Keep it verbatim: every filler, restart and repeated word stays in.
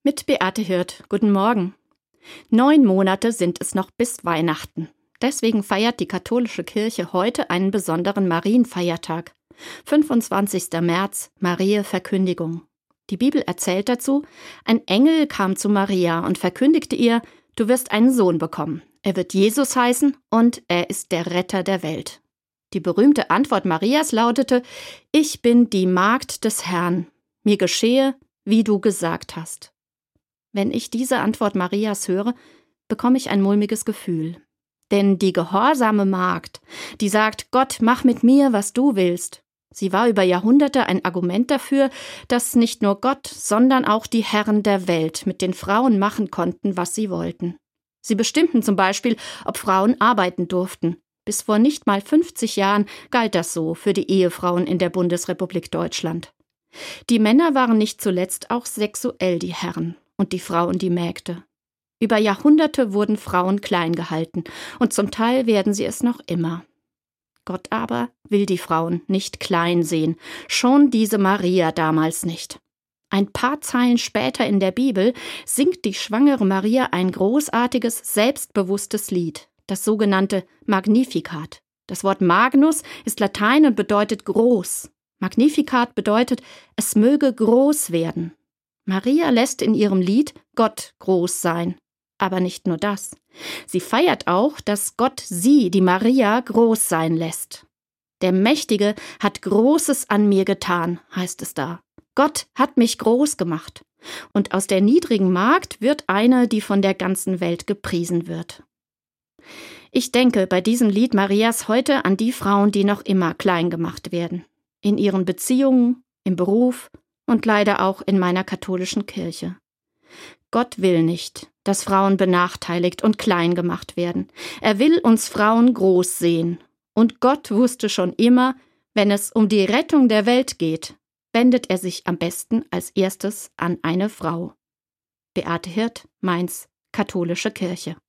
Mit Beate Hirt. Guten Morgen. Neun Monate sind es noch bis Weihnachten. Deswegen feiert die katholische Kirche heute einen besonderen Marienfeiertag. fünfundzwanzigster März, Mariä Verkündigung. Die Bibel erzählt dazu, ein Engel kam zu Maria und verkündigte ihr, du wirst einen Sohn bekommen. Er wird Jesus heißen und er ist der Retter der Welt. Die berühmte Antwort Marias lautete, ich bin die Magd des Herrn. Mir geschehe, wie du gesagt hast. Wenn ich diese Antwort Marias höre, bekomme ich ein mulmiges Gefühl. Denn die gehorsame Magd, die sagt, Gott, mach mit mir, was du willst, sie war über Jahrhunderte ein Argument dafür, dass nicht nur Gott, sondern auch die Herren der Welt mit den Frauen machen konnten, was sie wollten. Sie bestimmten zum Beispiel, ob Frauen arbeiten durften. Bis vor nicht mal fünfzig Jahren galt das so für die Ehefrauen in der Bundesrepublik Deutschland. Die Männer waren nicht zuletzt auch sexuell die Herren und die Frauen die Mägde. Über Jahrhunderte wurden Frauen klein gehalten und zum Teil werden sie es noch immer. Gott aber will die Frauen nicht klein sehen, schon diese Maria damals nicht. Ein paar Zeilen später in der Bibel singt die schwangere Maria ein großartiges, selbstbewusstes Lied, das sogenannte Magnificat. Das Wort Magnus ist Latein und bedeutet groß. Magnificat bedeutet, es möge groß werden. Maria lässt in ihrem Lied Gott groß sein. Aber nicht nur das. Sie feiert auch, dass Gott sie, die Maria, groß sein lässt. Der Mächtige hat Großes an mir getan, heißt es da. Gott hat mich groß gemacht. Und aus der niedrigen Magd wird eine, die von der ganzen Welt gepriesen wird. Ich denke bei diesem Lied Marias heute an die Frauen, die noch immer klein gemacht werden. In ihren Beziehungen, im Beruf und leider auch in meiner katholischen Kirche. Gott will nicht, dass Frauen benachteiligt und klein gemacht werden. Er will uns Frauen groß sehen. Und Gott wusste schon immer, wenn es um die Rettung der Welt geht, wendet er sich am besten als erstes an eine Frau. Beate Hirt, Mainz, Katholische Kirche.